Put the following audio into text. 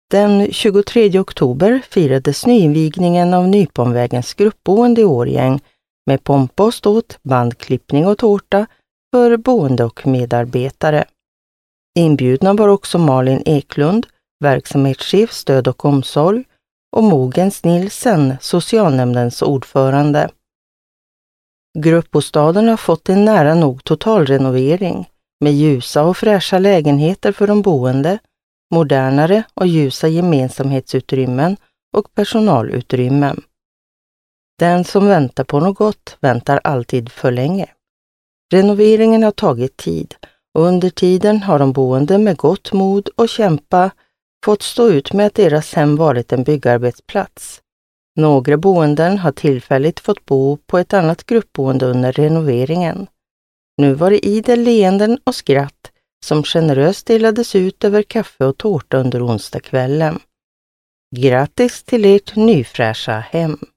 Den 23 oktober firades nyinvigningen av Nyponvägens gruppboende i Årjäng med pompa och ståt, bandklippning och tårta för boende och medarbetare. Inbjudna var också Malin Eklund, verksamhetschef stöd och omsorg, och Mogens Nilsen, socialnämndens ordförande. Gruppbostaden har fått en nära nog totalrenovering med ljusa och fräscha lägenheter för de boende, modernare och ljusa gemensamhetsutrymmen och personalutrymmen. Den som väntar på något gott väntar alltid för länge. Renoveringen har tagit tid och under tiden har de boende med gott mod och kämpa fått stå ut med att deras hem varit en byggarbetsplats. Några boenden har tillfälligt fått bo på ett annat gruppboende under renoveringen. Nu var det idel leenden och skratt som generöst delades ut över kaffe och tårta under onsdagskvällen. Grattis till ert nyfräscha hem!